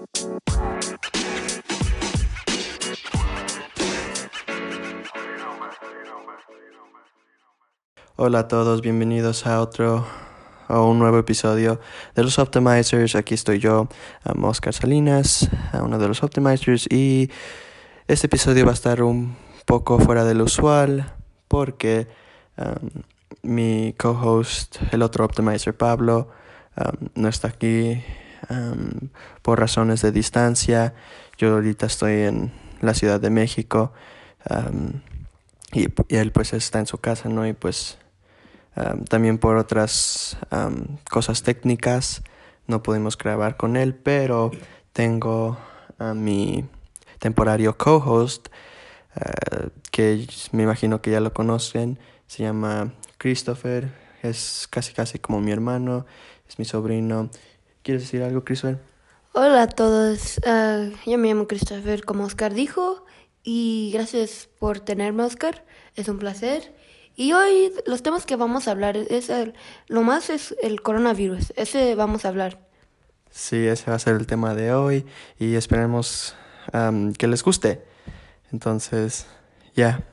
Hola a todos, bienvenidos a un nuevo episodio de los Optimizers. Aquí estoy yo, Oscar Salinas, uno de los Optimizers, y este episodio va a estar un poco fuera del usual porque mi co-host, el otro Optimizer Pablo, no está aquí por razones de distancia. Yo ahorita estoy en la Ciudad de México, y él pues está en su casa, ¿no? Y pues también por otras cosas técnicas no pudimos grabar con él, pero tengo a mi temporario co-host, que me imagino que ya lo conocen. Se llama Christopher, es casi como mi hermano, es mi sobrino. ¿Quieres decir algo, Christopher? Hola a todos, yo me llamo Christopher, como Oscar dijo, y gracias por tenerme, Oscar, es un placer. Y hoy los temas que vamos a hablar lo más es el coronavirus, ese vamos a hablar. Sí, ese va a ser el tema de hoy y esperemos que les guste. Entonces, ya.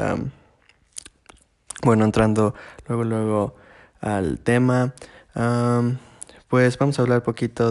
Bueno, entrando luego al tema, pues vamos a hablar un poquito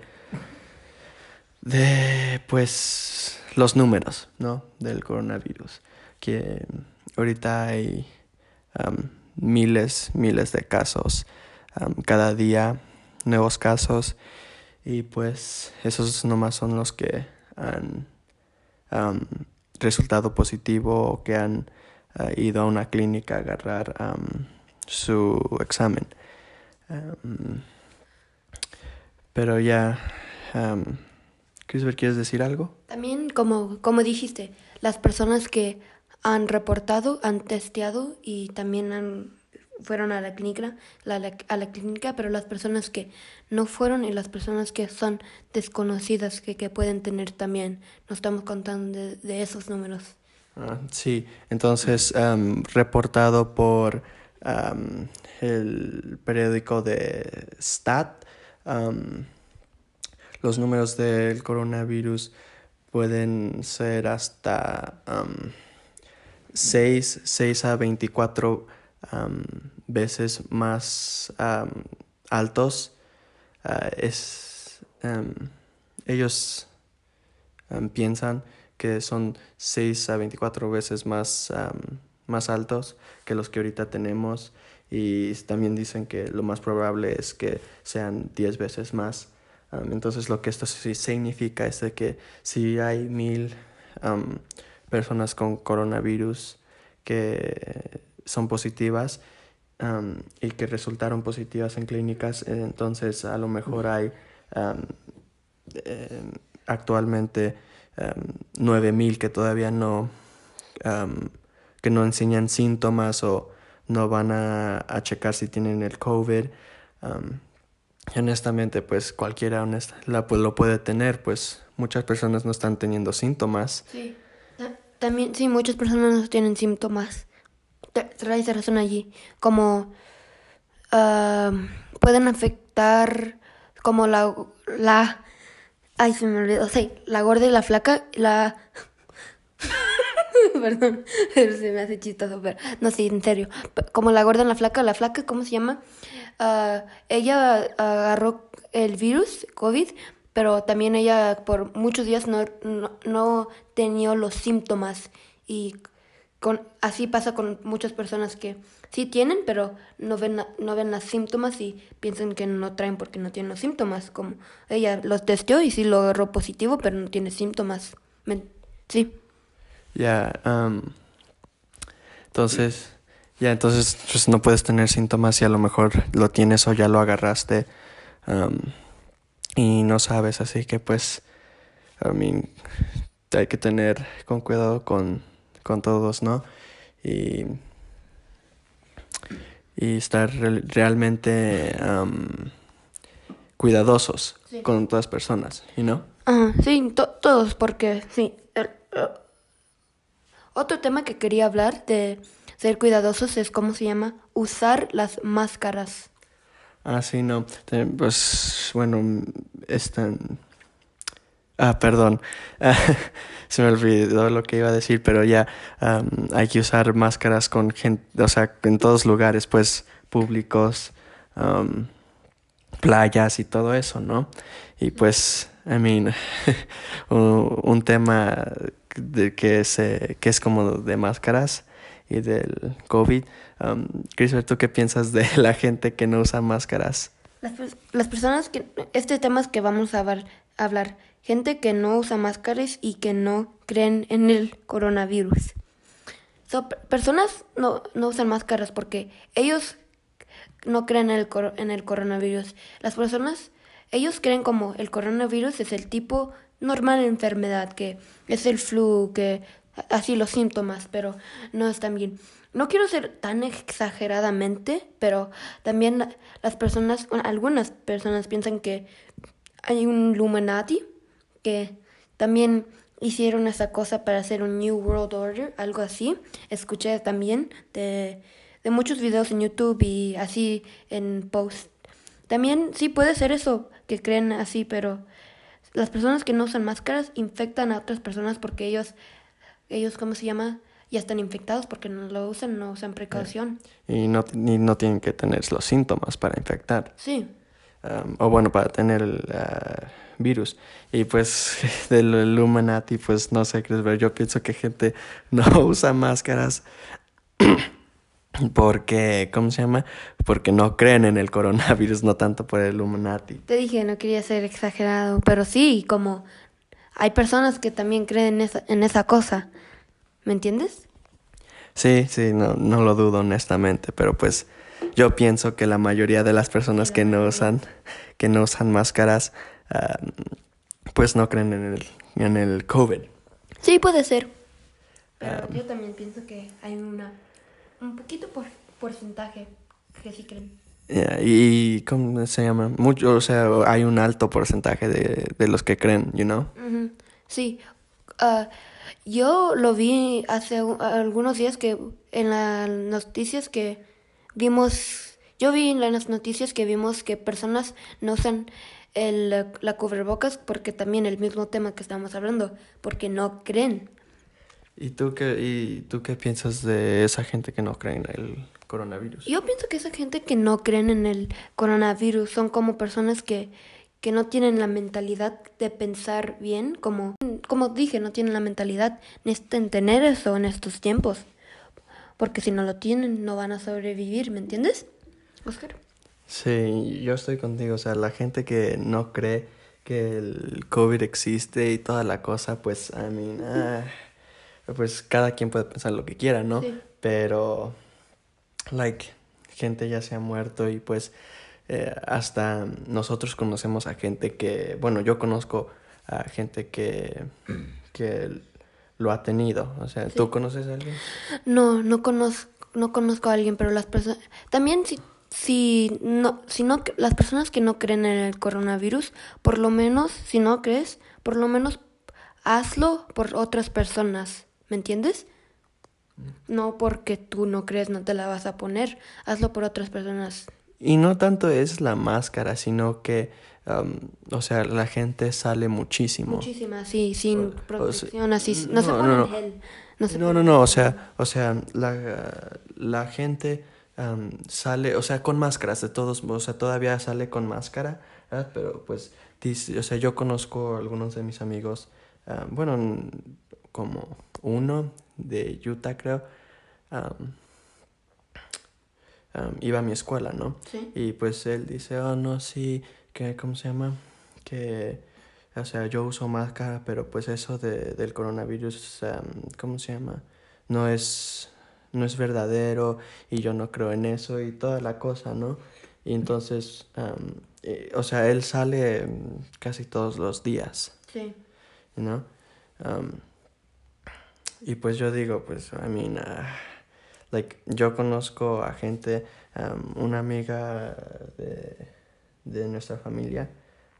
de pues los números, ¿no? Del coronavirus, que ahorita hay miles de casos, cada día nuevos casos, y pues esos nomás son los que han um, resultado positivo o que han ido a una clínica a agarrar su examen. Um, pero ya, Christopher, ¿quieres decir algo? También, como dijiste, las personas que han reportado, han testeado y también fueron a la clínica, a la clínica, pero las personas que no fueron y las personas que son desconocidas que pueden tener también, no estamos contando de esos números. Sí, entonces reportado por el periódico de Stat, los números del coronavirus pueden ser hasta 6 a 24 veces más altos. Ellos piensan que son 6 a 24 veces más altos que los que ahorita tenemos, y también dicen que lo más probable es que sean 10 veces más. Entonces lo que esto sí significa es de que si hay 1000 personas con coronavirus que son positivas, y que resultaron positivas en clínicas, entonces a lo mejor hay eh, actualmente 9000 que todavía que no enseñan síntomas o no van a checar si tienen el COVID. Um, Honestamente, pues cualquiera pues, lo puede tener, pues muchas personas no están teniendo síntomas. Sí. También, sí, muchas personas no tienen síntomas. Traes razón allí. Como ah, pueden afectar como ay, se me olvidó. Sí, la gorda y la flaca, perdón, pero se me hace chistoso, pero no, sí, en serio. Como la gorda y la flaca, ¿cómo se llama? Ella agarró el virus, COVID, pero también ella por muchos días no tenía los síntomas. Y así pasa con muchas personas que sí tienen, pero no ven los síntomas y piensan que no traen porque no tienen los síntomas. Como ella los testeó y sí lo agarró positivo, pero no tiene síntomas. Sí. Ya, entonces, entonces pues no puedes tener síntomas y a lo mejor lo tienes o ya lo agarraste, um, y no sabes, así que pues, I mean, hay que tener con cuidado con todos, ¿no? Y, y estar realmente cuidadosos Sí. con todas personas, ¿no? Sí, todos, porque sí. Otro tema que quería hablar de ser cuidadosos es cómo se llama usar las máscaras. Sí, no. Pues bueno, están. Perdón. Ah, se me olvidó lo que iba a decir, pero ya hay que usar máscaras con gente, o sea, en todos lugares, pues, públicos, am, playas y todo eso, ¿no? Y pues, I mean, un tema que es como de máscaras y del COVID. Christopher, ¿tú qué piensas de la gente que no usa máscaras? Las personas que, este tema es que vamos a hablar, gente que no usa máscaras y que no creen en el coronavirus. Personas no usan máscaras porque ellos no creen en el coronavirus. Las personas, ellos creen como el coronavirus es el tipo normal de enfermedad, que es el flu, que así los síntomas, pero no están bien. No quiero ser tan exageradamente, pero también las personas, bueno, algunas personas piensan que hay un Illuminati que también hicieron esa cosa para hacer un New World Order, algo así. Escuché también de muchos videos en YouTube y así en post. También sí puede ser eso, que creen así, pero las personas que no usan máscaras infectan a otras personas porque ellos ¿cómo se llama? Ya están infectados porque no lo usan, no usan precaución. Y no tienen que tener los síntomas para infectar. Sí. O bueno, para tener el virus. Y pues del Illuminati, pues no sé, Christopher, yo pienso que gente no usa máscaras porque, ¿cómo se llama? Porque no creen en el coronavirus, no tanto por el Illuminati. Te dije, no quería ser exagerado, pero sí, como hay personas que también creen en esa cosa. ¿Me entiendes? Sí, sí, no lo dudo honestamente, pero pues yo pienso que la mayoría de las personas Que la mayoría. que no usan máscaras, ah, pues no creen en el COVID. Sí, puede ser. Ah, Pero yo también pienso que hay un poquito porcentaje que sí creen. y ¿cómo se llama? Mucho, o sea, hay un alto porcentaje de los que creen, you know? Ujú. Sí, ah, yo lo vi hace algunos días que en las noticias que vimos, yo vi en las noticias que vimos que personas no usan la cubrebocas porque también el mismo tema que estamos hablando, porque no creen. Y tú qué piensas de esa gente que no cree en el coronavirus? Yo pienso que esa gente que no creen en el coronavirus son como personas que no tienen la mentalidad de pensar bien, como dije, no tienen la mentalidad, necesitan tener eso en estos tiempos, porque si no lo tienen no van a sobrevivir, ¿me entiendes, Oscar? Sí, yo estoy contigo, o sea, la gente que no cree que el COVID existe y toda la cosa, pues, I mean, pues cada quien puede pensar lo que quiera, ¿no? Sí. Pero, like, gente ya se ha muerto y pues hasta nosotros conocemos a gente que, bueno, yo conozco a gente que lo ha tenido, o sea, ¿tú Sí. conoces a alguien? No conozco a alguien, pero las personas también si no las personas que no creen en el coronavirus, por lo menos si no crees, por lo menos hazlo por otras personas, ¿me entiendes? No porque tú no crees, no te la vas a poner, hazlo por otras personas. Y no tanto es la máscara, sino que, o sea, la gente sale muchísimo. Muchísimas, sí, sin O sea, protección, así, no se no, no, ponen no. gel, no se No, ponen no, gel. o sea, la gente sale, o sea, con máscaras de todos, o sea, todavía sale con máscara, ¿verdad? Pero pues, o sea, yo conozco a algunos de mis amigos, bueno, como uno de Utah, creo, am, iba a mi escuela, ¿no? Sí. Y pues él dice, oh, no, sí, que, ¿cómo se llama? Que, o sea, yo uso máscara, pero pues eso del coronavirus, ¿cómo se llama? No es, no es verdadero y yo no creo en eso y toda la cosa, ¿no? Y entonces, o sea, él sale casi todos los días, Sí. ¿no? Um, y pues yo digo, pues, I mean, like, yo conozco a gente, una amiga de nuestra familia,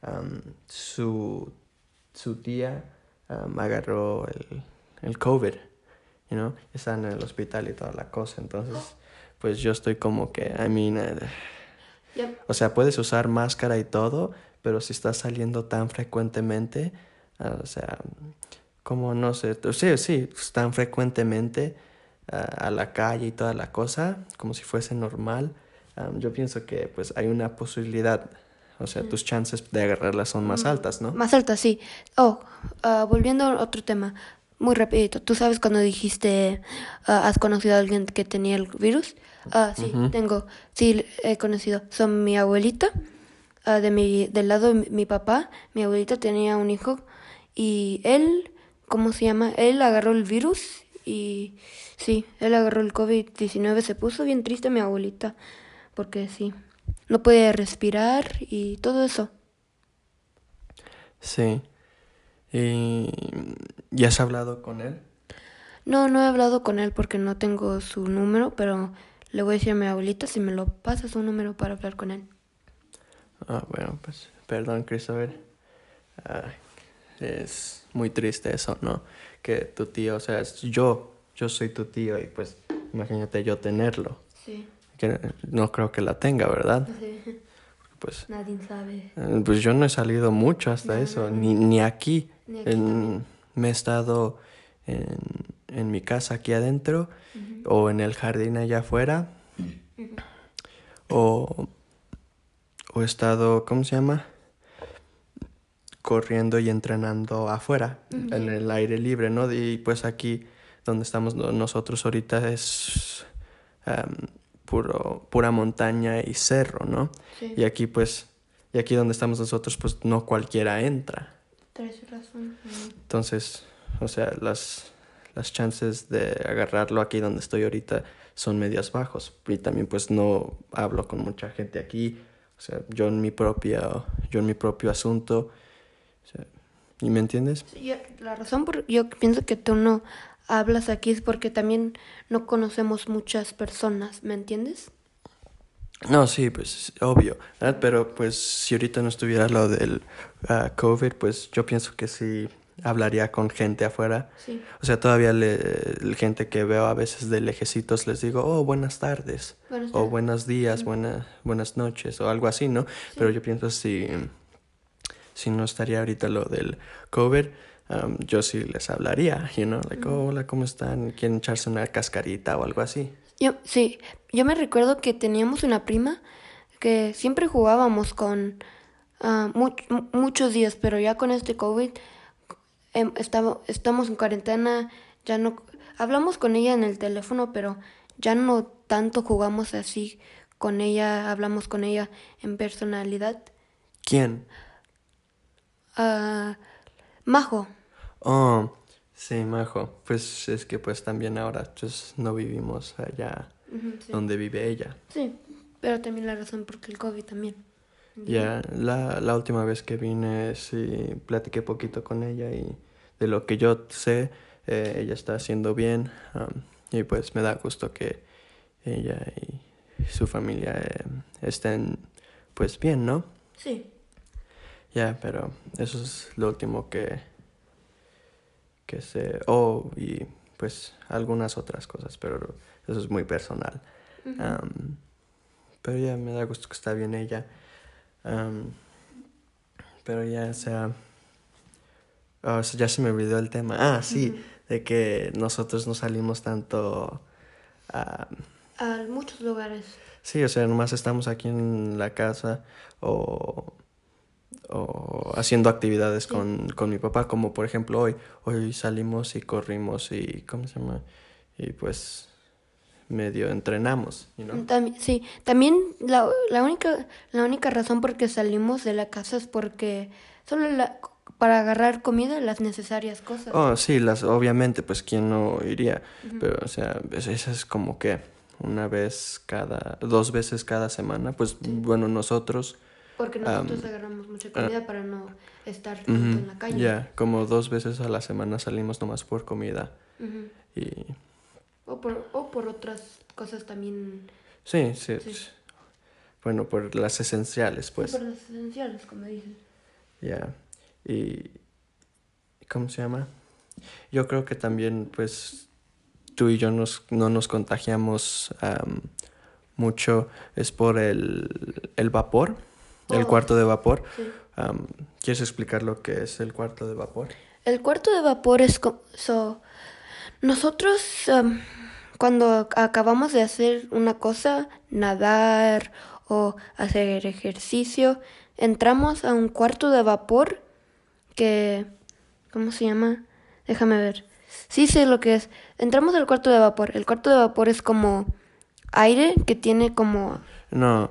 su tía agarró el COVID, you know, está en el hospital y toda la cosa, entonces, pues yo estoy como que, I mean, Yep. o sea, puedes usar máscara y todo, pero si estás saliendo tan frecuentemente, O sea, como no sé, sí, están frecuentemente a la calle y toda la cosa, como si fuese normal. Yo pienso que pues hay una posibilidad, o sea, tus chances de agarrarla son más altas, ¿no? Más alta, sí. Oh, volviendo a otro tema, muy rapidito. ¿Tú sabes cuando dijiste, has conocido a alguien que tenía el virus? Sí, Ujú. sí, he conocido. Son mi abuelita, del lado de mi papá, mi abuelita tenía un hijo y él, ¿cómo se llama? Él agarró el virus y sí, él agarró el COVID-19. Se puso bien triste mi abuelita porque sí, no podía respirar y todo eso. Sí. ¿Y ya has hablado con él? No, no he hablado con él porque no tengo su número, pero le voy a decir a mi abuelita si me lo pasa su número para hablar con él. Ah, bueno, pues perdón, Christopher. Ah, es muy triste eso, ¿no? Que tu tío, o sea, yo soy tu tío y pues imagínate yo tenerlo. Sí, Que no creo que la tenga, ¿verdad? sí. Pues, Nadie sabe. pues yo no he salido mucho hasta No, eso, nadie. ni aquí. Ni aquí también. Me he estado en, en mi casa aquí adentro Ujú, o en el jardín allá afuera ujú. o, o he estado, ¿cómo se llama? Corriendo y entrenando afuera, Ujú, en sí, el aire libre, ¿no? Y pues aquí donde estamos nosotros ahorita es am, pura montaña y cerro, ¿no? sí. Y aquí pues, y aquí donde estamos nosotros pues no cualquiera entra. Tienes razón. Entonces, o sea, las chances de agarrarlo aquí donde estoy ahorita son medias bajos. Y también pues no hablo con mucha gente aquí. O sea, yo en mi propio asunto. O sea, ¿y me entiendes? Sí, la razón por yo pienso que tú no hablas aquí es porque también no conocemos muchas personas, ¿me entiendes? No, sí, pues obvio, ¿verdad? Pero pues si ahorita no estuviera lo del COVID, pues yo pienso que sí hablaría con gente afuera. Sí. O sea, todavía gente que veo a veces de lejecitos les digo, oh, buenas tardes, Buenas o tardes. buenos días, Ujú, buenas noches, o algo así, ¿no? Pero sí. yo pienso si no estaría ahorita lo del COVID, yo sí les hablaría, like, Ujú. oh, hola, ¿cómo están? ¿Quieren echarse una cascarita o algo así? Sí, yo me recuerdo que teníamos una prima que siempre jugábamos con muchos días, pero ya con este COVID estamos en cuarentena, ya no hablamos con ella en el teléfono, pero ya no tanto jugamos así con ella, hablamos con ella en personalidad. ¿Quién? Ah, Majo. Oh, sí, Majo. Pues es que pues también ahora pues no vivimos allá Ujú, sí. donde vive ella. Sí, pero también la razón porque el COVID también. ¿Entiendes? Ya la última vez que vine sí platiqué poquito con ella y de lo que yo sé, ella está haciendo bien, y pues me da gusto que ella y su familia estén pues bien, ¿no? Sí. Ya, pero eso es lo último que sé. Oh, y pues algunas otras cosas, pero eso es muy personal. Ujú. Am, pero ya me da gusto que está bien ella. Am, pero ya, ya se me olvidó el tema. Ah, sí, Ujú. de que nosotros no salimos tanto. ah, A muchos lugares. sí, o sea, nomás estamos aquí en la casa o, o haciendo actividades Sí. con mi papá, como por ejemplo hoy. Hoy salimos y corrimos y, ¿cómo se llama? Y pues medio entrenamos, Sí, también la única razón por que salimos de la casa es porque solo para agarrar comida, las necesarias cosas. Oh, sí, obviamente, pues quién no iría, Ujú. pero o sea, esa es como que dos veces cada semana, pues Sí, bueno, nosotros, porque am, nosotros agarramos mucha ah, comida para no estar tanto ujú, en la calle. ya, como 2 veces a la semana salimos nomás por comida Ujú. y O por otras cosas también. sí, sí, Sí, bueno, por las esenciales, sí, por pues, las esenciales, como dices. ya, y ¿cómo se llama? Yo creo que también, pues, tú y yo no nos contagiamos mucho es por el vapor, el Oh, cuarto de vapor. sí. ¿Quieres explicar lo que es el cuarto de vapor? El cuarto de vapor es nosotros cuando acabamos de hacer una cosa, nadar o hacer ejercicio, entramos a un cuarto de vapor que, ¿cómo se llama? Déjame ver. Sí sé lo que es. Entramos al cuarto de vapor. El cuarto de vapor es como aire que tiene como... No,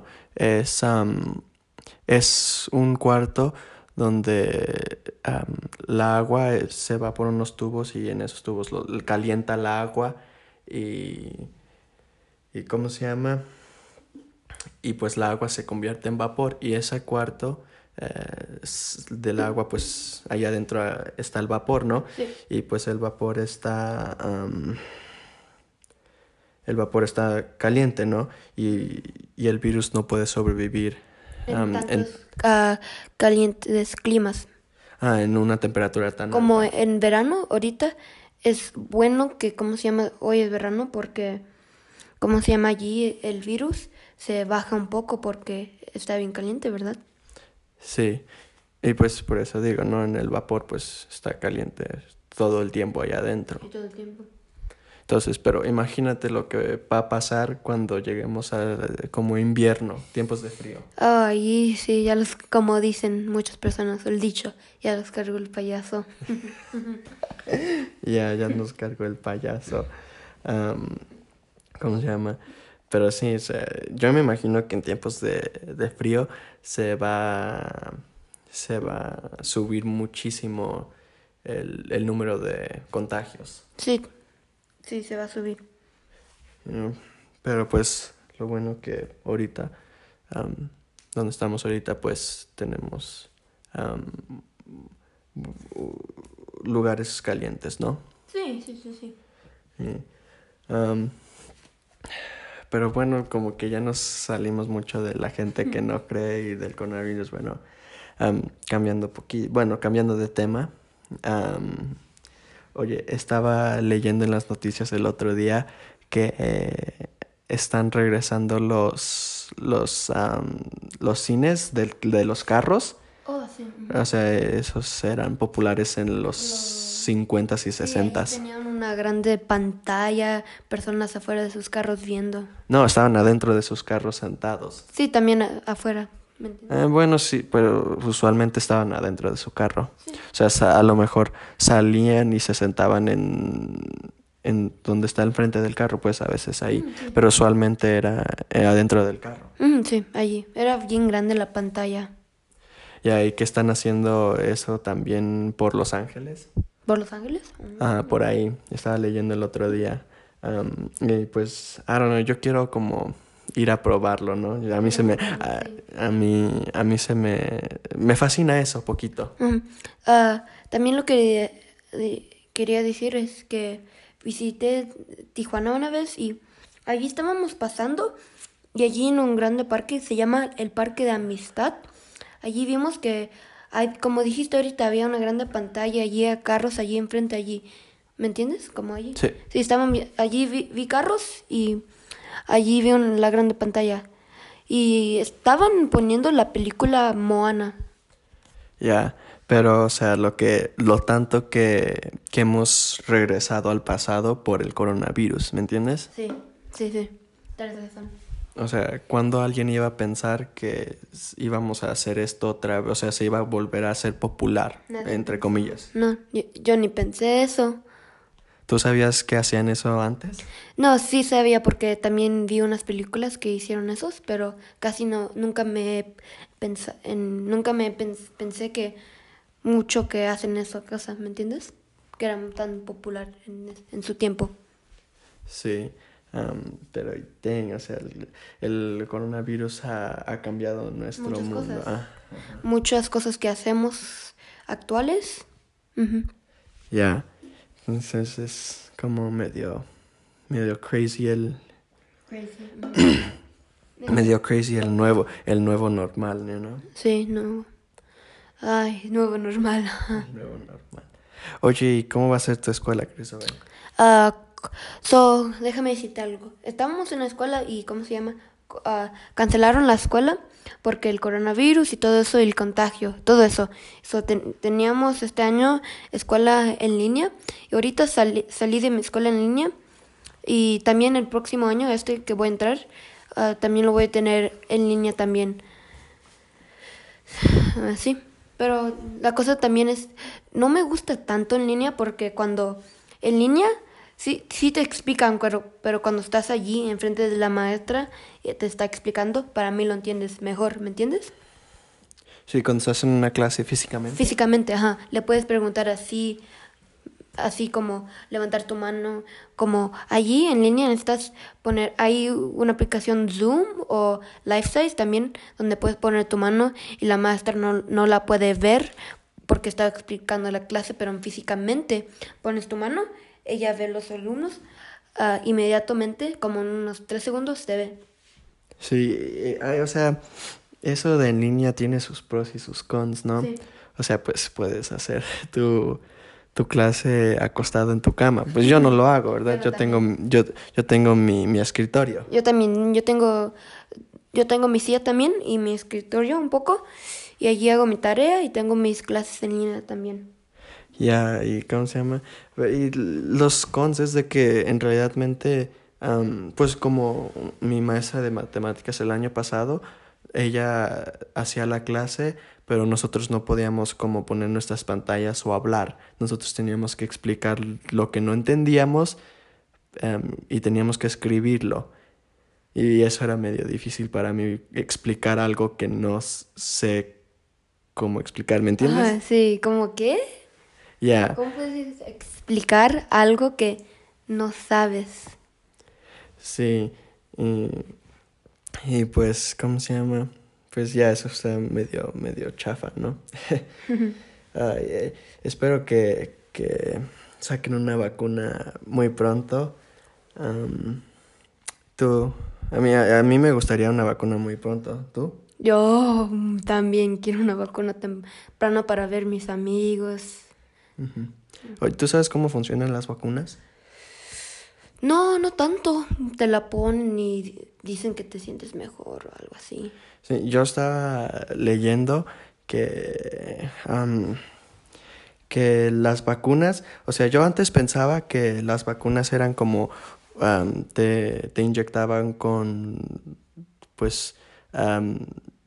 es un cuarto donde la agua se va por unos tubos y en esos tubos calienta el agua y, y ¿cómo se llama? Y pues la agua se convierte en vapor y ese cuarto del agua pues ahí adentro está el vapor, ¿no? Sí. Y pues el vapor está caliente, ¿no? Y el virus no puede sobrevivir En en, tantos calientes climas. en una temperatura tan Como alta. en verano, ahorita es bueno que, ¿cómo se llama? Hoy es verano porque, ¿cómo se llama allí? El virus se baja un poco porque está bien caliente, ¿verdad? Sí, y pues por eso digo, ¿no? En el vapor pues está caliente todo el tiempo allá adentro. Y todo el tiempo. Entonces, pero imagínate lo que va a pasar cuando lleguemos a como invierno, tiempos de frío. Ay, sí, como dicen muchas personas, el dicho, ya los cargó el payaso. Ya nos cargó el payaso. Am, ¿Cómo se llama? Pero sí, o sea, yo me imagino que en tiempos de frío se va a subir muchísimo el número de contagios. Sí, sí, se va a subir. ¿No? Pero pues lo bueno que ahorita, am, donde estamos ahorita, pues tenemos am, lugares calientes, ¿no? Sí, sí, sí, sí. Y, am, pero bueno, como que ya nos salimos mucho de la gente que no cree y del coronavirus. Bueno, cambiando de tema. am, Oye, estaba leyendo en las noticias el otro día que están regresando los cines de los carros. Oh, sí. O sea, esos eran populares en los 50s y Sí, allí 60s. tenían una grande pantalla, personas afuera de sus carros viendo. No, estaban adentro de sus carros sentados. Sí, también afuera, ¿me entiendes? Bueno, sí, pero usualmente estaban adentro de su carro. Sí. O sea, a lo mejor salían y se sentaban en donde está el frente del carro, pues a veces ahí. Sí. Pero usualmente era adentro del carro. Sí, allí. Era bien grande la pantalla. Y ahí que están haciendo eso también por Los Ángeles. ¿Por Los Ángeles? Por ahí. Estaba leyendo el otro día. Y pues, I don't know, yo quiero como ir a probarlo, ¿no? A mí se me, a mí me fascina eso poquito. También lo que quería decir es que visité Tijuana una vez y allí estábamos pasando y allí en un grande parque se llama el Parque de Amistad. Allí vimos que hay, como dijiste ahorita, había una grande pantalla allí, carros allí enfrente allí. ¿Me entiendes? Como allí. Sí. Sí, allí vi carros y allí vi la grande pantalla. Y estaban poniendo la película Moana. Ya, pero o sea, lo tanto que hemos regresado al pasado por el coronavirus, ¿me entiendes? Sí, sí, sí. Tienes razón. O sea, cuando alguien iba a pensar que íbamos a hacer esto otra vez, o sea, se iba a volver a hacer popular, Nadie entre comillas. No, yo ni pensé eso. ¿Tú sabías que hacían eso antes? No, sí sabía porque también vi unas películas que hicieron esos, pero casi no, pensé que mucho que hacen esas cosas, ¿me entiendes? Que eran tan popular en su tiempo. Sí, pero o sea, el coronavirus ha cambiado nuestro Muchas mundo. cosas. Muchas cosas que hacemos actuales. Ujú. Ya, entonces es como medio crazy medio crazy el nuevo normal, ¿no? Sí, no. Ay, nuevo normal. El nuevo normal. Oye, ¿y cómo va a ser tu escuela, Cristóbal? Déjame decirte algo. Estábamos en la escuela y, ¿cómo se llama? cancelaron la escuela porque el coronavirus y todo eso, y el contagio, todo eso. Teníamos este año escuela en línea y ahorita salí de mi escuela en línea y también el próximo año, este que voy a entrar, también lo voy a tener en línea también. Sí, pero la cosa también es, no me gusta tanto en línea porque cuando en línea sí te explican, pero cuando estás allí enfrente de la maestra y te está explicando, para mí lo entiendes mejor, ¿me entiendes? Sí, cuando estás en una clase físicamente. Físicamente, ajá, le puedes preguntar así como levantar tu mano, como allí en línea necesitas poner, hay una aplicación Zoom o Lifesize también donde puedes poner tu mano y la maestra no la puede ver porque está explicando la clase, pero físicamente pones tu mano, ella ve los alumnos, inmediatamente, como en unos 3 segundos, te ve. Sí, o sea, eso de en línea tiene sus pros y sus cons, ¿no? Sí. O sea, pues puedes hacer tu clase acostado en tu cama. Pues yo no lo hago, ¿verdad? Yo no Yo tengo, también. yo tengo mi escritorio. Yo también, yo tengo mi silla también y mi escritorio un poco y allí hago mi tarea y tengo mis clases en línea también. Ya, y ¿cómo se llama? Y los cons es de que en realidad, pues como mi maestra de matemáticas el año pasado, ella hacía la clase, pero nosotros no podíamos como poner nuestras pantallas o hablar. Nosotros teníamos que explicar lo que no entendíamos, y teníamos que escribirlo. Y eso era medio difícil para mí, explicar algo que no sé cómo explicar, ¿me entiendes? Ah, sí, ¿cómo qué? Ya. ¿Cómo puedes explicar algo que no sabes? Sí, y, y pues, ¿cómo se llama? Pues ya eso está medio chafa, ¿no? Ay, espero que saquen una vacuna muy pronto. Am, tú, a mí me gustaría una vacuna muy pronto. ¿Tú? Yo también quiero una vacuna temprano para ver mis amigos. Ujú. Oye, ¿tú sabes cómo funcionan las vacunas? No, no tanto. Te la ponen y dicen que te sientes mejor o algo así. Sí, yo estaba leyendo que las vacunas, o sea, yo antes pensaba que las vacunas eran como te inyectaban con, pues, am,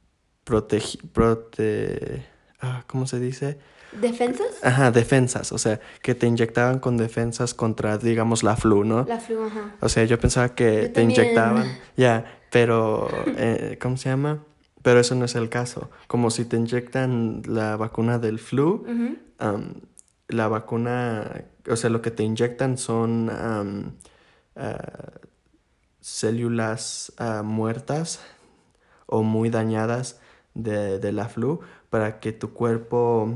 ¿cómo se dice? ¿Defensas? Ajá, defensas, o sea, que te inyectaban con defensas contra, digamos, la flu, ¿no? La flu, ajá. O sea, yo pensaba que Yo te también. inyectaban, ya, pero, ¿cómo se llama? Pero eso no es el caso. Como si te inyectan la vacuna del flu, Ujú. am, la vacuna, o sea, lo que te inyectan son ah, células muertas o muy dañadas de la flu para que tu cuerpo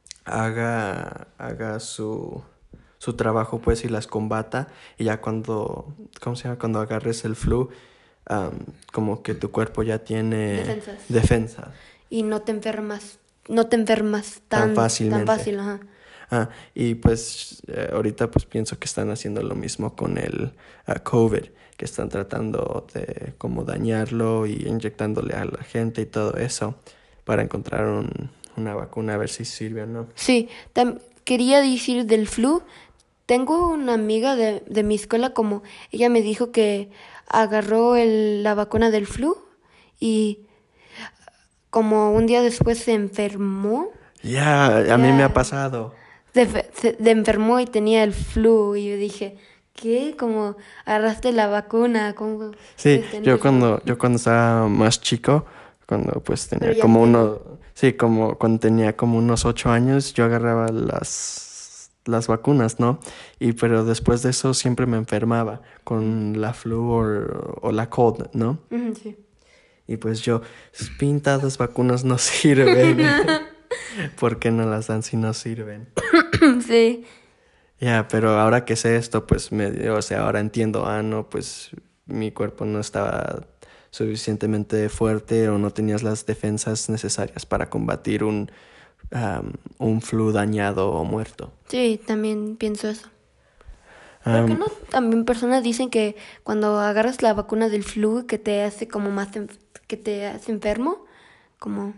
haga su trabajo, pues, y las combata. Y ya cuando, ¿cómo se llama? Cuando agarres el flu, como que tu cuerpo ya tiene Defensas. defensa Y no te enfermas tan tan fácilmente. fácil, ajá. Y pues ahorita pues pienso que están haciendo lo mismo con el COVID, que están tratando de como dañarlo y inyectándole a la gente y todo eso para encontrar una vacuna a ver si sirve o no. Sí, quería decir del flu. Tengo una amiga de mi escuela, como ella me dijo que agarró la vacuna del flu y como un día después se enfermó. Ya, a mí me ha Ya, pasado. se enfermó y tenía el flu. Y yo dije, ¿qué? Como agarraste la vacuna, ¿cómo Sí, puedes tener el flu? yo cuando estaba más chico, cuando pues Pero tenía ya como entiendo. sí, como cuando tenía como unos 8 años, yo agarraba las vacunas, ¿no? Y pero después de eso siempre me enfermaba con la flu o la cold, ¿no? Ujú, sí. Y pues yo, pintadas vacunas no sirven. ¿Por qué no las dan si no sirven? Sí. Ya, pero ahora que sé esto, pues o sea, ahora entiendo, no, pues mi cuerpo no estaba suficientemente fuerte o no tenías las defensas necesarias para combatir un flu dañado o muerto. Sí, también pienso eso. ¿Por qué Am, no? También personas dicen que cuando agarras la vacuna del flu que te hace como que te hace enfermo, como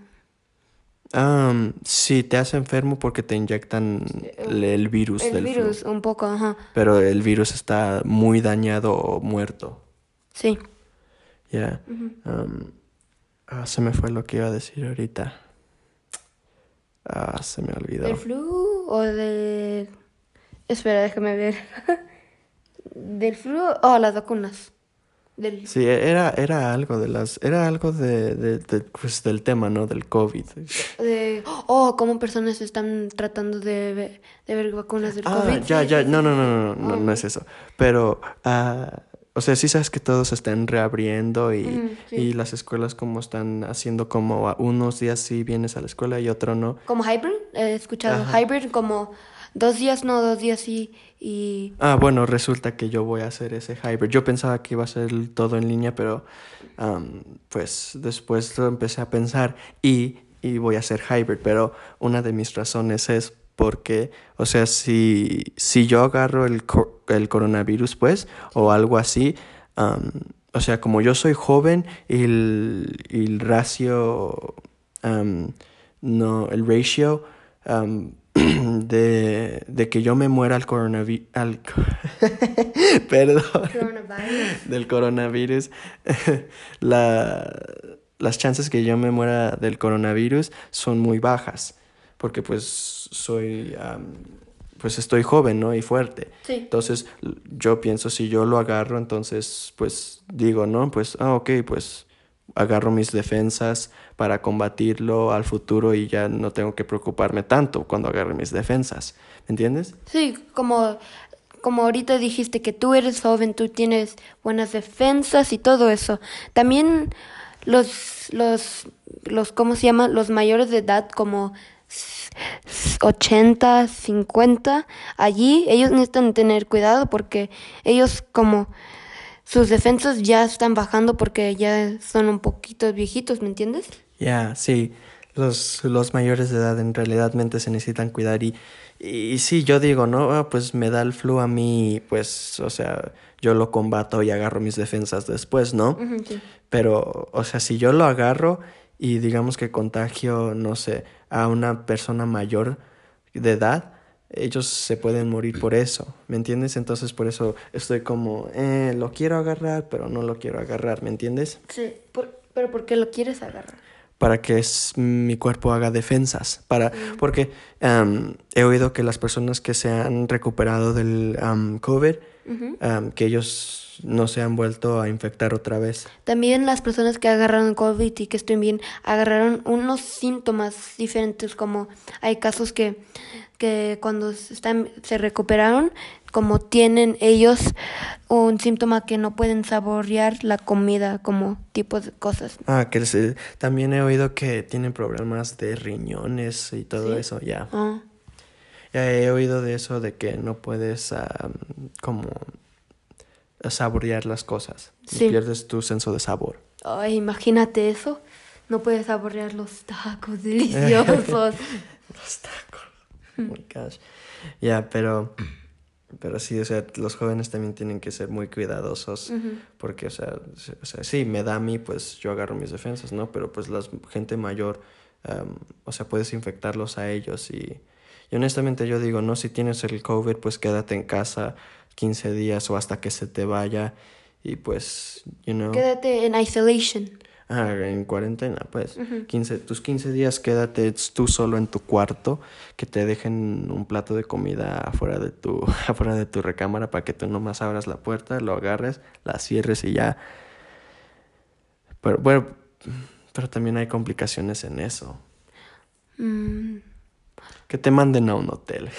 sí, te hace enfermo porque te inyectan el virus el del flu, virus, un poco, ajá. pero el virus está muy dañado o muerto. Sí. Ya. Am, Se me fue lo que iba a decir ahorita. Se me ¿Del olvidó. flu o de... Espera, déjame ver. ¿Del flu o las vacunas? Del... Sí, era algo era algo pues, del tema, ¿no? Del COVID. cómo personas están tratando de ver vacunas del Ah, COVID. ya, Sí, ya, sí, sí, no, no, sí, no, sí. no, no, no es eso. Pero, o sea, sí sabes que todos están reabriendo Ujú, y sí. las escuelas como están haciendo como unos días sí vienes a la escuela y otro no. Como hybrid, he escuchado. Ajá. Hybrid como 2 días no, 2 días sí. Y Bueno, resulta que yo voy a hacer ese hybrid. Yo pensaba que iba a ser todo en línea, pero pues después lo empecé a pensar y voy a hacer hybrid. Pero una de mis razones es porque, o sea, si yo agarro el coronavirus, pues, o algo así, am, o sea, como yo soy joven y el ratio, am, no, el ratio de que yo me muera al coronavirus, perdón, coronavirus. del coronavirus, la, las chances que yo me muera del coronavirus son muy bajas, porque pues pues estoy joven, ¿no? Y fuerte. Sí. Entonces, yo pienso, si yo lo agarro, entonces, pues digo, ¿no? Pues, ok, pues agarro mis defensas para combatirlo al futuro y ya no tengo que preocuparme tanto cuando agarre mis defensas. ¿Me entiendes? Sí, como ahorita dijiste que tú eres joven, tú tienes buenas defensas y todo eso. También los, ¿cómo se llama? Los mayores de edad, como 80, 50, allí ellos necesitan tener cuidado porque ellos como sus defensas ya están bajando porque ya son un poquito viejitos, ¿me entiendes? Ya, sí, los mayores de edad en realidad se necesitan cuidar y sí, yo digo, ¿no? Pues me da el flu a mí, pues, o sea, yo lo combato y agarro mis defensas después, ¿no? Ujú, sí. Pero, o sea, si yo lo agarro y digamos que contagio, no sé, a una persona mayor de edad, ellos se pueden morir por eso, ¿me entiendes? Entonces por eso estoy como, lo quiero agarrar, pero no lo quiero agarrar, ¿me entiendes? Sí, pero ¿por qué lo quieres agarrar? Para que mi cuerpo haga defensas, Mm. porque he oído que las personas que se han recuperado del COVID, Ujú. que ellos no se han vuelto a infectar otra vez. También las personas que agarraron COVID y que estén bien agarraron unos síntomas diferentes, como hay casos que cuando se recuperaron, como tienen ellos un síntoma que no pueden saborear la comida, como tipo de cosas. También he oído que tienen problemas de riñones y todo ¿Sí? eso, ya. Ah. Ya he oído de eso, de que no puedes como saborear las cosas, Sí. pierdes tu senso de sabor. Ay, imagínate eso. No puedes saborear los tacos deliciosos. Los tacos. Oh my gosh. Ya, pero sí, o sea, los jóvenes también tienen que ser muy cuidadosos Ujú. porque, o sea, sí, me da a mí, pues yo agarro mis defensas, ¿no? Pero pues la gente mayor, o sea, puedes infectarlos a ellos y honestamente yo digo, no, si tienes el COVID, pues quédate en casa 15 días o hasta que se te vaya y pues, Quédate en isolation. en cuarentena, pues, Ujú. tus 15 días quédate tú solo en tu cuarto, que te dejen un plato de comida afuera de afuera de tu recámara para que tú nomás abras la puerta, lo agarres, la cierres y ya. Pero bueno, pero también hay complicaciones en eso. Mm. Que te manden a un hotel.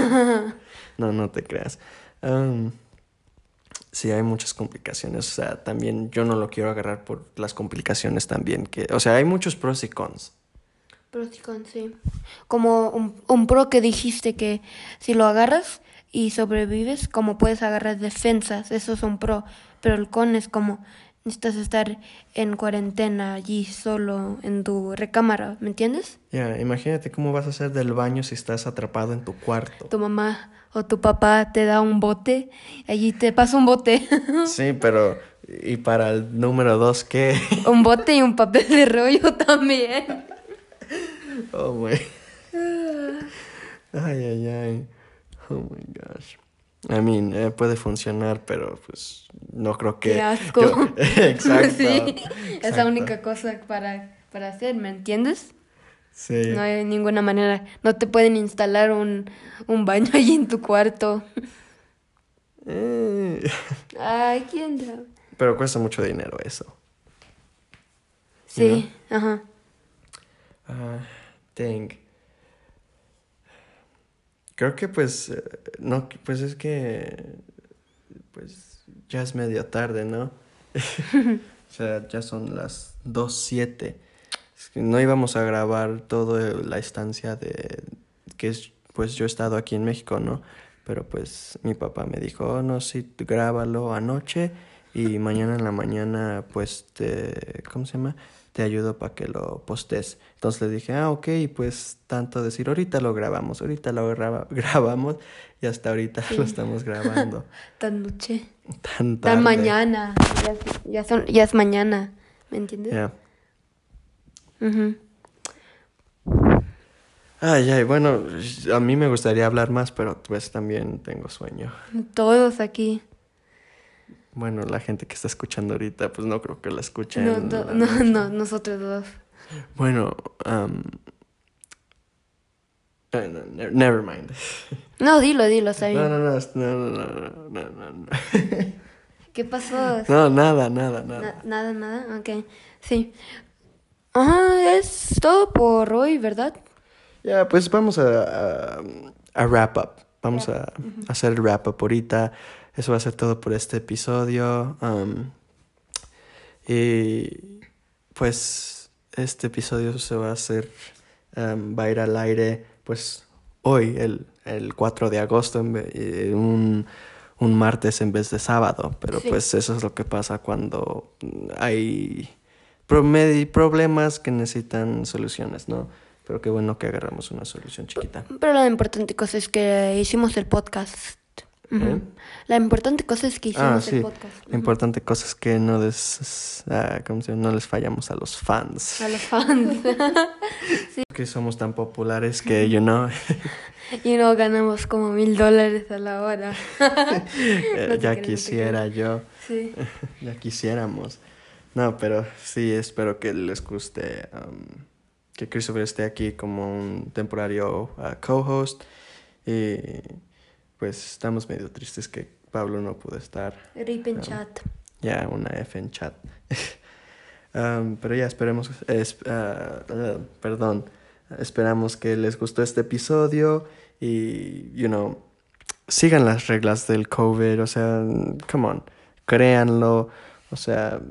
No, no te creas. Am, sí, hay muchas complicaciones. O sea, también yo no lo quiero agarrar por las complicaciones también. O sea, hay muchos pros y cons. Pros y cons, sí. Como un pro que dijiste que si lo agarras y sobrevives, como puedes agarrar defensas, eso es un pro. Pero el con es como necesitas estar en cuarentena allí solo en tu recámara, ¿me entiendes? Ya, imagínate cómo vas a hacer del baño si estás atrapado en tu cuarto. Tu mamá o tu papá te da un bote, allí te pasa un bote, Sí, pero ¿y para el número 2 qué? un bote y un papel de rollo también. Oh my. Ay, ay, ay. Oh my gosh. I mean, puede funcionar, pero pues no creo Qué que asco. Exacto. Sí, es la Exacto. única cosa para hacer, ¿me entiendes? Sí. No hay ninguna manera. No te pueden instalar un baño allí en tu cuarto. Eh, Ay, ¿quién sabe? Pero cuesta mucho dinero eso. Sí, ajá. Ah, dang. Creo que pues no, pues es que pues ya es medio tarde, ¿no? O sea, ya son las 2:07. Es que no íbamos a grabar toda la estancia de que es, pues yo he estado aquí en México, ¿no? Pero pues mi papá me dijo, "Oh, no, sí, tú grábalo anoche y mañana en la mañana pues ¿cómo se llama? Te ayudo para que lo postes." Entonces le dije, ok, pues tanto decir, ahorita lo grabamos y hasta ahorita lo Sí. estamos grabando Tan noche. tan Tan tarde. mañana. Ya es mañana. ¿Me entiendes? Ya. Ujú. Ay, ay, bueno, a mí me gustaría hablar más, pero pues también tengo sueño. Todos aquí. Bueno, la gente que está escuchando ahorita, pues no creo que la escuche No, en la no, noche. no, nosotros dos. Bueno, never mind. No, dilo, está No, bien. no, no, no. ¿Qué pasó? No, nada, nada, Na- nada. nada, nada, ok. Sí. Ajá, es todo por hoy, ¿verdad? Ya, pues vamos a wrap up. Vamos Ya. a hacer el wrap up ahorita. Eso va a ser todo por este episodio. Y pues este episodio se va a hacer, va a ir al aire pues hoy, el 4 de agosto, un martes en vez de sábado. Pero Sí. pues eso es lo que pasa cuando hay problemas que necesitan soluciones, ¿no? Pero qué bueno que agarramos una solución chiquita. Pero la importante cosa es que hicimos el podcast. Ujú. ¿Eh? La importante cosa es que hicimos el Sí, podcast. la importante cosa es que ¿cómo se llama? No les fallamos a los fans. A los fans. Que somos tan populares que, you know, Y no ganamos como $1,000 a la hora. No te ya creas, quisiera yo, Sí. ya quisiéramos. No, pero sí, espero que les guste, que Christopher esté aquí como un temporario co-host. Y pues estamos medio tristes que Pablo no pudo estar. Rip en chat. Ya, una F en chat. Pero ya esperemos, perdón, esperamos que les gustó este episodio y, sigan las reglas del COVID, o sea, come on, créanlo, o sea,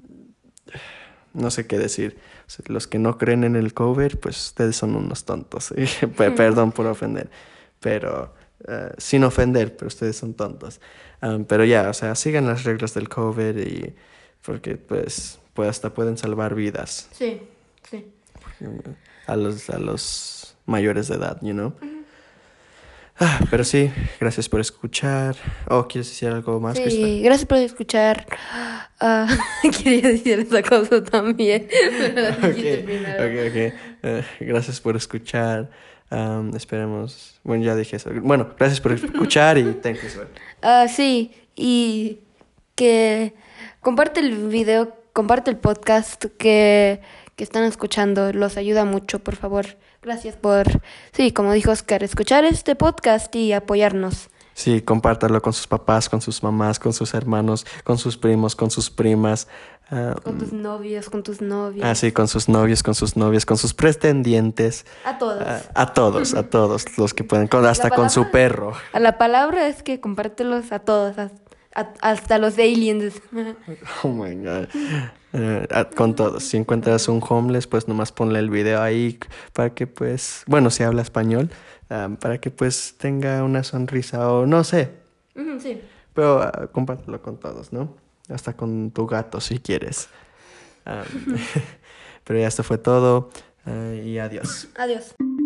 no sé qué decir. O sea, los que no creen en el COVID, pues ustedes son unos tontos. Perdón por ofender, pero sin ofender, pero ustedes son tontos. Pero ya, o sea, sigan las reglas del COVID y porque pues hasta pueden salvar vidas Sí, sí. a los mayores de edad, you know. Pero sí, gracias por escuchar. Oh, ¿quieres decir algo más, Krista? Sí, gracias por escuchar. Quería decir esa cosa también. Pero la dijiste primero. Ok. Gracias por escuchar. Esperemos. Bueno, ya dije eso. Bueno, gracias por escuchar y thank you, sir. Sí, y que comparte el video, comparte el podcast que están escuchando, los ayuda mucho, por favor. Gracias por, sí, como dijo Oscar, escuchar este podcast y apoyarnos. Sí, compártalo con sus papás, con sus mamás, con sus hermanos, con sus primos, con sus primas. Con tus novios, con tus novias. Sí, con sus novios, con sus novias, con sus pretendientes. A todos. A todos los que pueden, hasta con su perro. A la palabra es que compártelos a todos, hasta los aliens. Oh my God. Con todos. Si encuentras un homeless, pues nomás ponle el video ahí para que pues, bueno, si habla español, para que pues tenga una sonrisa o no sé. Sí. Pero compártelo con todos, ¿no? hasta con tu gato si quieres. Am, pero ya esto fue todo y adiós. Adiós.